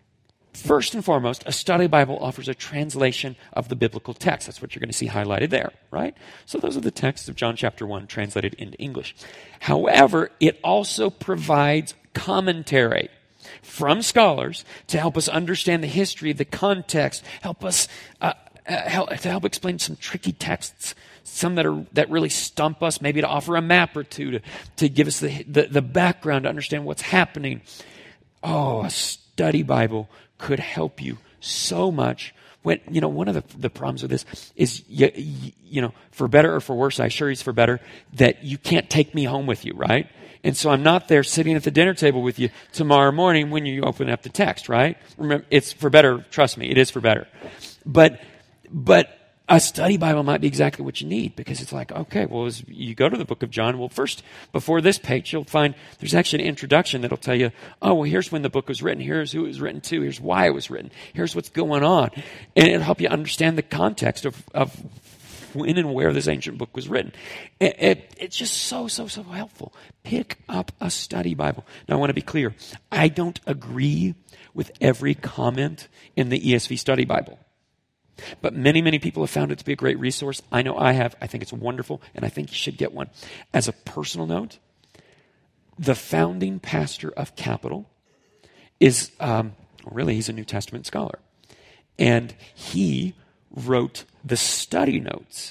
first and foremost, a study Bible offers a translation of the biblical text. That's what you're going to see highlighted there, right? So those are the texts of John chapter one translated into English. However, it also provides commentary from scholars to help us understand the history, the context, help us uh, uh, help, to help explain some tricky texts, some that are that really stump us, maybe to offer a map or two to, to give us the, the, the background to understand what's happening. Oh, a study Bible could help you so much when, you know, one of the, the problems with this is, you, you know, for better or for worse, I assure you it's for better, that you can't take me home with you, right? And so I'm not there sitting at the dinner table with you tomorrow morning when you open up the text, right? Remember, it's for better, trust me, it is for better. But, but a study Bible might be exactly what you need, because it's like, okay, well, as you go to the book of John, well, first, before this page, you'll find there's actually an introduction that'll tell you, oh, well, here's when the book was written, here's who it was written to, here's why it was written, here's what's going on. And it'll help you understand the context of, of when and where this ancient book was written. It, it, it's just so, so, so helpful. Pick up a study Bible. Now, I want to be clear. I don't agree with every comment in the E S V Study Bible. But many, many people have found it to be a great resource. I know I have. I think it's wonderful, and I think you should get one. As a personal note, the founding pastor of Capital is, um, really, he's a New Testament scholar. And he wrote the study notes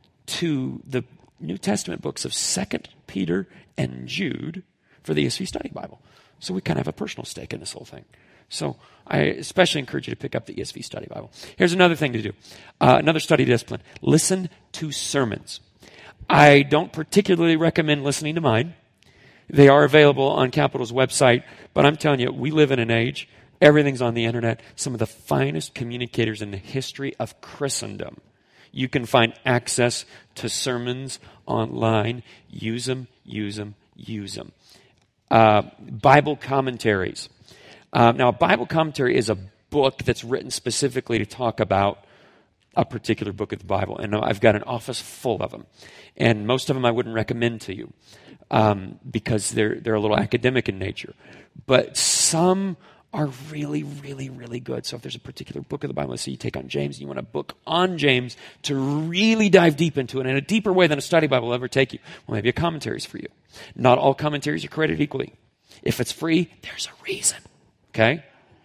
to the New Testament books of Second Peter and Jude for the E S V Study Bible. So we kind of have a personal stake in this whole thing. So I especially encourage you to pick up the E S V Study Bible. Here's another thing to do, uh, another study discipline. Listen to sermons. I don't particularly recommend listening to mine. They are available on Capital's website, but I'm telling you, we live in an age, everything's on the internet. Some of the finest communicators in the history of Christendom. You can find access to sermons online. Use them, use them, use them. Uh, Bible commentaries. Um, now, a Bible commentary is a book that's written specifically to talk about a particular book of the Bible. And I've got an office full of them. And most of them I wouldn't recommend to you um, because they're, they're a little academic in nature. But some are really, really, really good. So if there's a particular book of the Bible, let's say you take on James, and you want a book on James to really dive deep into it in a deeper way than a study Bible will ever take you, well, maybe a commentary's for you. Not all commentaries are created equally. If it's free, there's a reason. Okay?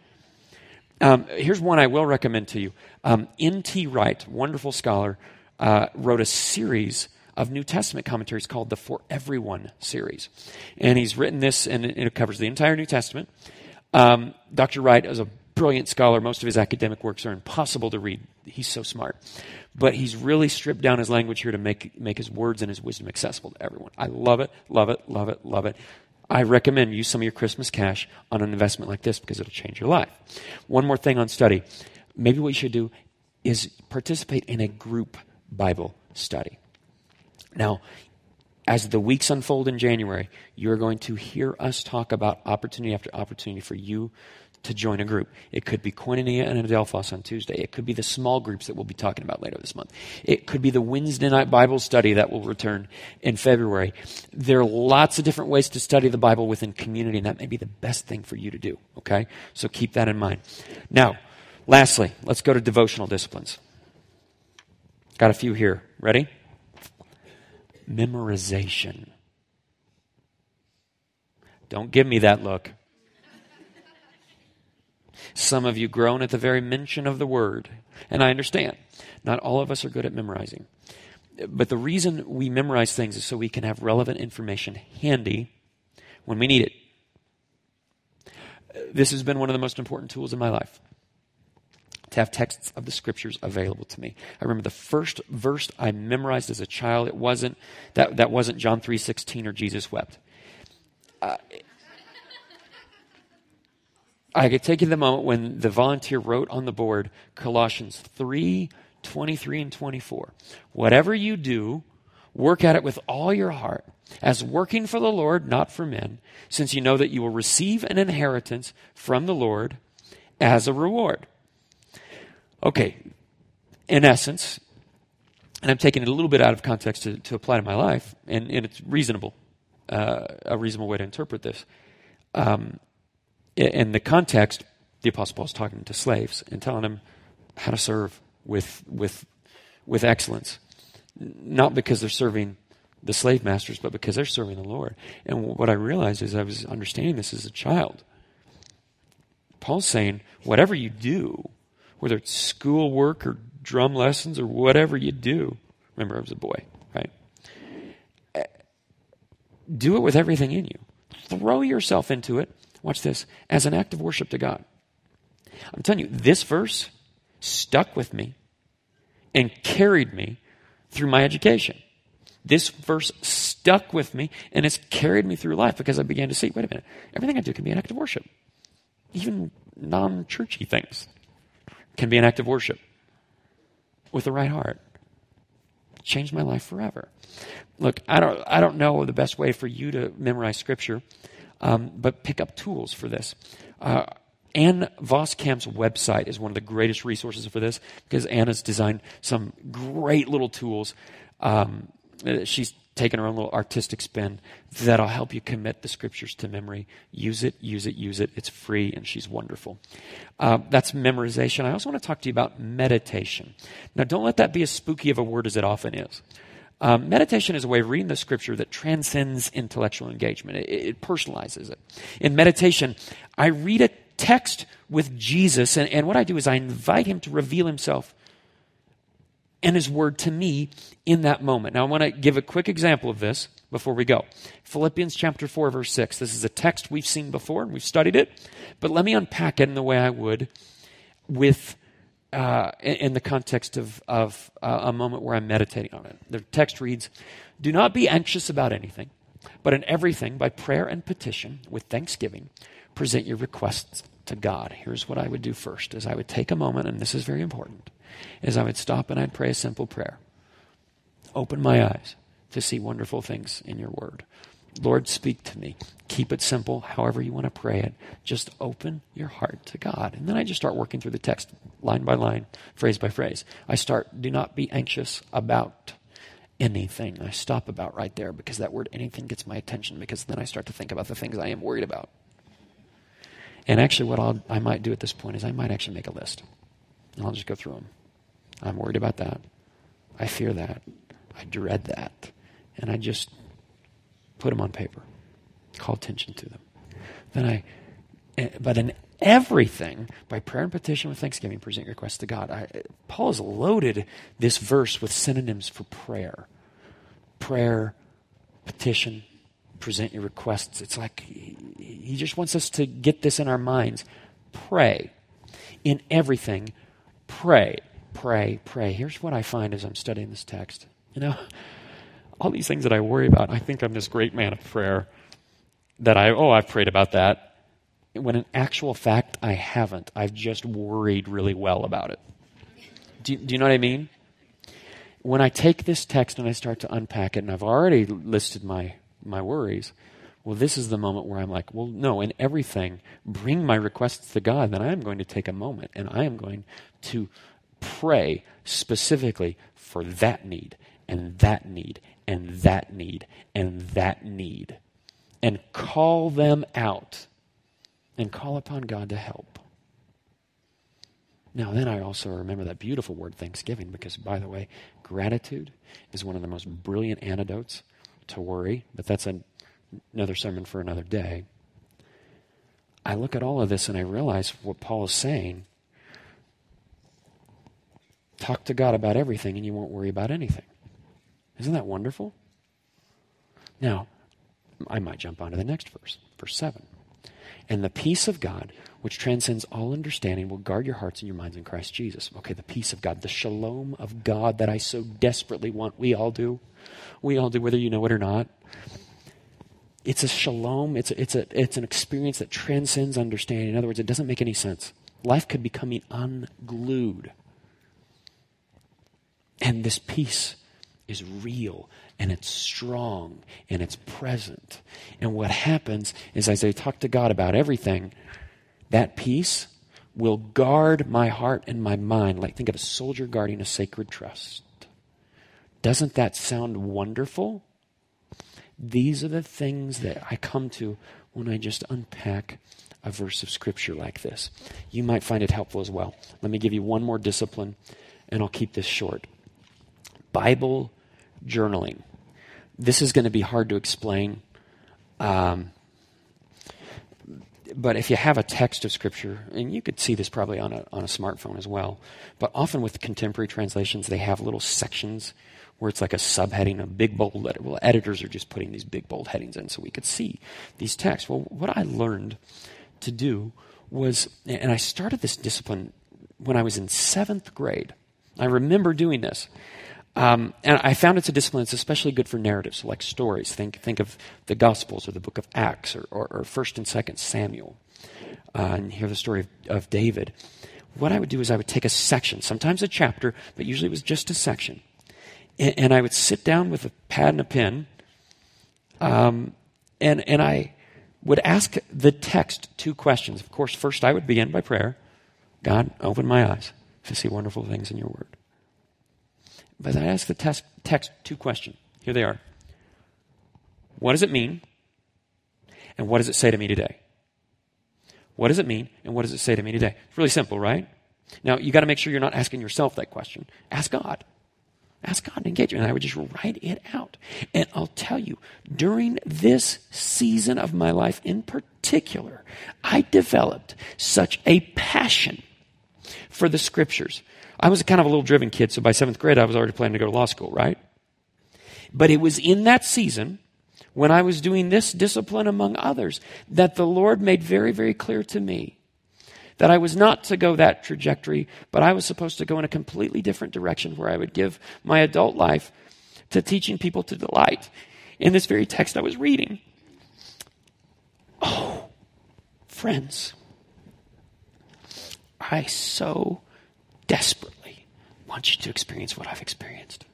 Um, here's one I will recommend to you. Um, N T Wright, wonderful scholar, uh, wrote a series of New Testament commentaries called the For Everyone series. And he's written this, and it, it covers the entire New Testament. Um, Doctor Wright is a brilliant scholar. Most of his academic works are impossible to read. He's so smart. But he's really stripped down his language here to make, make his words and his wisdom accessible to everyone. I love it, love it, love it, love it. I recommend use some of your Christmas cash on an investment like this because it'll change your life. One more thing on study. Maybe what you should do is participate in a group Bible study. Now, as the weeks unfold in January, you're going to hear us talk about opportunity after opportunity for you to join a group. It could be Koinonia and Adelphos on Tuesday. It could be the small groups that we'll be talking about later this month. It could be the Wednesday night Bible study that will return in February. There are lots of different ways to study the Bible within community, and that may be the best thing for you to do, okay? So keep that in mind. Now, lastly, let's go to devotional disciplines. Got a few here. Ready? Memorization. Don't give me that look. Some of you groan at the very mention of the word. And I understand. Not all of us are good at memorizing. But the reason we memorize things is so we can have relevant information handy when we need it. This has been one of the most important tools in my life, to have texts of the scriptures available to me. I remember the first verse I memorized as a child. It wasn't, that, that wasn't John three sixteen or Jesus wept. Uh, I could take you to the moment when the volunteer wrote on the board Colossians three, twenty-three and twenty-four. Whatever you do, work at it with all your heart, as working for the Lord, not for men, since you know that you will receive an inheritance from the Lord as a reward. Okay, in essence, and I'm taking it a little bit out of context to, to apply to my life, and, and it's reasonable, uh, a reasonable way to interpret this. Um, in the context, the Apostle Paul is talking to slaves and telling them how to serve with with with excellence, not because they're serving the slave masters, but because they're serving the Lord. And what I realized is I was understanding this as a child. Paul's saying, whatever you do, whether it's schoolwork or drum lessons or whatever you do, remember I was a boy, right? Do it with everything in you. Throw yourself into it. Watch this, as an act of worship to God. I'm telling you, this verse stuck with me and carried me through my education. This verse stuck with me, and it's carried me through life because I began to see, wait a minute, everything I do can be an act of worship. Even non-churchy things can be an act of worship with the right heart. Changed my life forever. Look, I don't, I don't know the best way for you to memorize Scripture, um, but pick up tools for this. Uh, Ann Voskamp's website is one of the greatest resources for this because Anna's designed some great little tools. Um, she's taken her own little artistic spin that'll help you commit the Scriptures to memory. Use it, use it, use it. It's free, and she's wonderful. Uh, that's memorization. I also want to talk to you about meditation. Now, don't let that be as spooky of a word as it often is. Um, meditation is a way of reading the Scripture that transcends intellectual engagement. It, it personalizes it. In meditation, I read a text with Jesus, and, and what I do is I invite him to reveal himself and his word to me in that moment. Now, I want to give a quick example of this before we go. Philippians chapter four, verse six. This is a text we've seen before, and we've studied it, but let me unpack it in the way I would with uh, in, in the context of, of uh, a moment where I'm meditating on it. The text reads, "Do not be anxious about anything, but in everything, by prayer and petition, with thanksgiving, present your requests to God." Here's what I would do first, is I would take a moment, and this is very important, is I would stop and I'd pray a simple prayer. Open my eyes to see wonderful things in your word. Lord, speak to me. Keep it simple, however you want to pray it. Just open your heart to God. And then I just start working through the text, line by line, phrase by phrase. I start, do not be anxious about anything. I stop about right there because that word anything gets my attention, because then I start to think about the things I am worried about. And actually what I'll, I might do at this point is I might actually make a list. And I'll just go through them. I'm worried about that. I fear that. I dread that. And I just put them on paper. Call attention to them. Then I, but in everything, by prayer and petition with thanksgiving, present your requests to God. I, Paul has loaded this verse with synonyms for prayer. Prayer, petition, present your requests. It's like he, he just wants us to get this in our minds. Pray. In everything, pray. Pray, pray. Here's what I find as I'm studying this text. You know, all these things that I worry about, I think I'm this great man of prayer that I, oh, I've prayed about that. When in actual fact, I haven't. I've just worried really well about it. Do, do you know what I mean? When I take this text and I start to unpack it, and I've already listed my, my worries, well, this is the moment where I'm like, well, no, in everything, bring my requests to God. Then I am going to take a moment, and I am going to pray specifically for that need, and that need, and that need, and that need, and call them out, and call upon God to help. Now, then I also remember that beautiful word, thanksgiving, because, by the way, gratitude is one of the most brilliant antidotes to worry, but that's an, another sermon for another day. I look at all of this and I realize what Paul is saying. Talk to God about everything and you won't worry about anything. Isn't that wonderful? Now, I might jump on to the next verse, verse seven. "And the peace of God, which transcends all understanding, will guard your hearts and your minds in Christ Jesus." Okay, the peace of God, the shalom of God that I so desperately want. We all do. We all do, whether you know it or not. It's a shalom. It's a, it's a, it's an experience that transcends understanding. In other words, it doesn't make any sense. Life could be coming unglued. And this peace is real, and it's strong, and it's present. And what happens is as I talk to God about everything, that peace will guard my heart and my mind. Like, think of a soldier guarding a sacred trust. Doesn't that sound wonderful? These are the things that I come to when I just unpack a verse of Scripture like this. You might find it helpful as well. Let me give you one more discipline, and I'll keep this short. Bible journaling. This is going to be hard to explain. Um, but if you have a text of Scripture, and you could see this probably on a, on a smartphone as well, but often with contemporary translations, they have little sections where it's like a subheading, a big bold letter. Well, editors are just putting these big bold headings in so we could see these texts. Well, what I learned to do was, and I started this discipline when I was in seventh grade. I remember doing this. Um, and I found it's a discipline that's especially good for narratives, so like stories. Think think of the Gospels or the book of Acts or, or, or First and Second Samuel, uh, and hear the story of, of David. What I would do is I would take a section, sometimes a chapter, but usually it was just a section, and, and I would sit down with a pad and a pen, um, and and I would ask the text two questions. Of course, first I would begin by prayer. God, open my eyes to see wonderful things in your word. But I ask the text, text two questions. Here they are. What does it mean? And what does it say to me today? What does it mean? And what does it say to me today? It's really simple, right? Now, you got to make sure you're not asking yourself that question. Ask God. Ask God and engage. And I would just write it out. And I'll tell you, during this season of my life in particular, I developed such a passion for the scriptures. I was kind of a little driven kid, so by seventh grade, I was already planning to go to law school, right? But it was in that season, when I was doing this discipline among others, that the Lord made very, very clear to me that I was not to go that trajectory, but I was supposed to go in a completely different direction where I would give my adult life to teaching people to delight in this very text I was reading. Oh, friends, I so desperately want you to experience what I've experienced.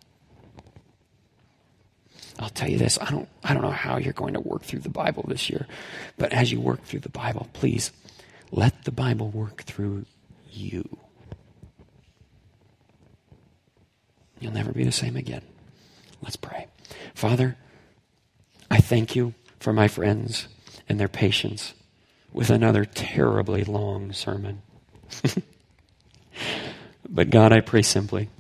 I'll tell you this, I don't I don't know how you're going to work through the Bible this year, but as you work through the Bible, please let the Bible work through you. You'll never be the same again. Let's pray. Father, I thank you for my friends and their patience with another terribly long sermon. But God, I pray simply,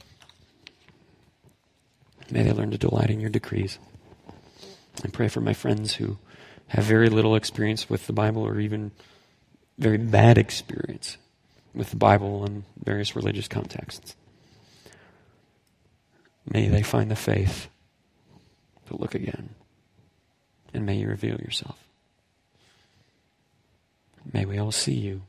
may they learn to delight in your decrees. I pray for my friends who have very little experience with the Bible or even very bad experience with the Bible in various religious contexts. May they find the faith to look again. And may you reveal yourself. May we all see you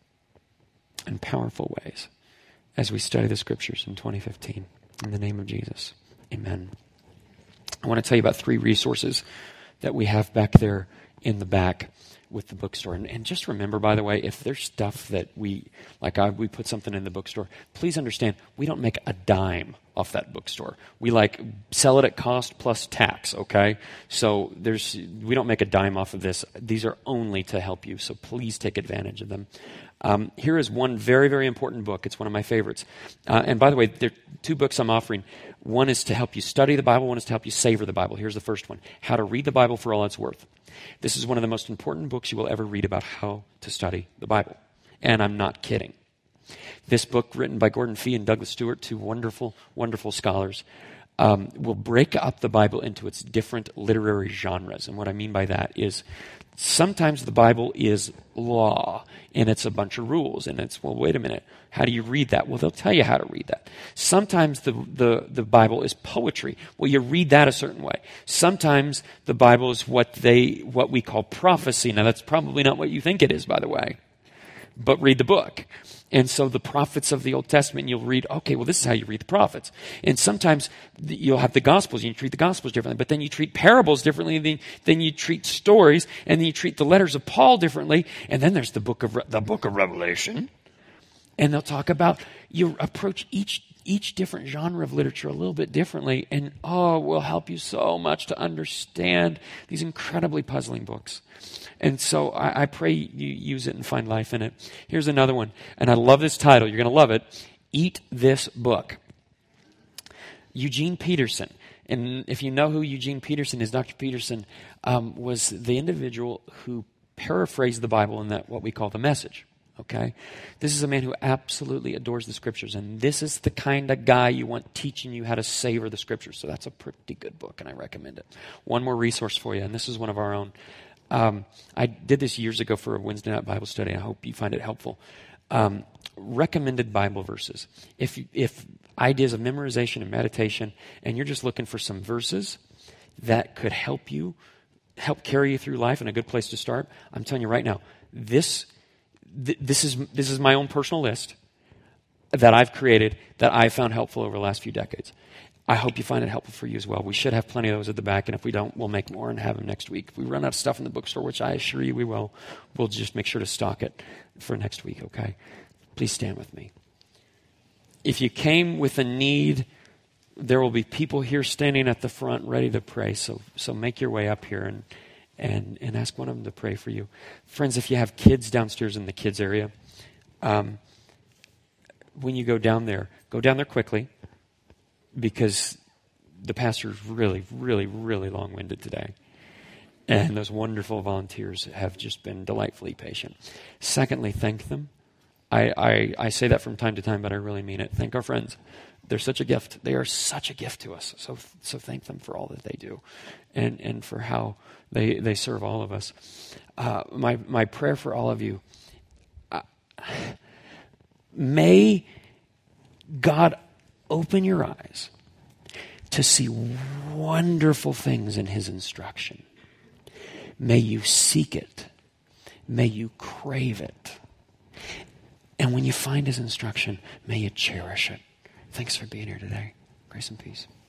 in powerful ways as we study the scriptures in twenty fifteen. In the name of Jesus, amen. I want to tell you about three resources that we have back there in the back with the bookstore. And, and just remember, by the way, if there's stuff that we, like I, we put something in the bookstore, please understand, we don't make a dime off that bookstore. We like sell it at cost plus tax, okay? So there's we don't make a dime off of this. These are only to help you, so please take advantage of them. Um, here is one very, very important book. It's one of my favorites. Uh, and by the way, there are two books I'm offering. One is to help you study the Bible. One is to help you savor the Bible. Here's the first one. How to Read the Bible for All It's Worth. This is one of the most important books you will ever read about how to study the Bible. And I'm not kidding. This book, written by Gordon Fee and Douglas Stewart, two wonderful, wonderful scholars, um, will break up the Bible into its different literary genres. And what I mean by that is sometimes the Bible is law, and it's a bunch of rules, and it's, well, wait a minute, how do you read that? Well, they'll tell you how to read that. Sometimes the, the, the Bible is poetry. Well, you read that a certain way. Sometimes the Bible is what they what we call prophecy. Now, that's probably not what you think it is, by the way, but read the book. And so the prophets of the Old Testament, you'll read, okay, well, this is how you read the prophets. And sometimes you'll have the Gospels, and you treat the Gospels differently, but then you treat parables differently than, than you treat stories, and then you treat the letters of Paul differently, and then there's the book of the book of Revelation. And they'll talk about, you approach each each different genre of literature a little bit differently, and oh, it will help you so much to understand these incredibly puzzling books. And so I, I pray you use it and find life in it. Here's another one, and I love this title. You're going to love it. Eat This Book. Eugene Peterson. And if you know who Eugene Peterson is, Doctor Peterson um, was the individual who paraphrased the Bible in that what we call the Message. Okay? This is a man who absolutely adores the Scriptures, and this is the kind of guy you want teaching you how to savor the Scriptures. So that's a pretty good book, and I recommend it. One more resource for you, and this is one of our own. Um, I did this years ago for a Wednesday night Bible study. I hope you find it helpful. Um, recommended Bible verses. If if ideas of memorization and meditation, and you're just looking for some verses that could help you, help carry you through life, and a good place to start, I'm telling you right now, this th- this is this is my own personal list. that I've created that I've found helpful over the last few decades. I hope you find it helpful for you as well. We should have plenty of those at the back, and if we don't, we'll make more and have them next week. If we run out of stuff in the bookstore, which I assure you we will, we'll just make sure to stock it for next week, okay? Please stand with me. If you came with a need, there will be people here standing at the front ready to pray, so so make your way up here and, and, and ask one of them to pray for you. Friends, if you have kids downstairs in the kids area, um, when you go down there, go down there quickly, because the pastor's really, really, really long-winded today. And those wonderful volunteers have just been delightfully patient. Secondly, thank them. I, I, I say that from time to time, but I really mean it. Thank our friends. They're such a gift. They are such a gift to us. So so thank them for all that they do and, and for how they, they serve all of us. Uh, my, my prayer for all of you, uh, may God open your eyes to see wonderful things in his instruction. May you seek it. May you crave it. And when you find his instruction, may you cherish it. Thanks for being here today. Grace and peace.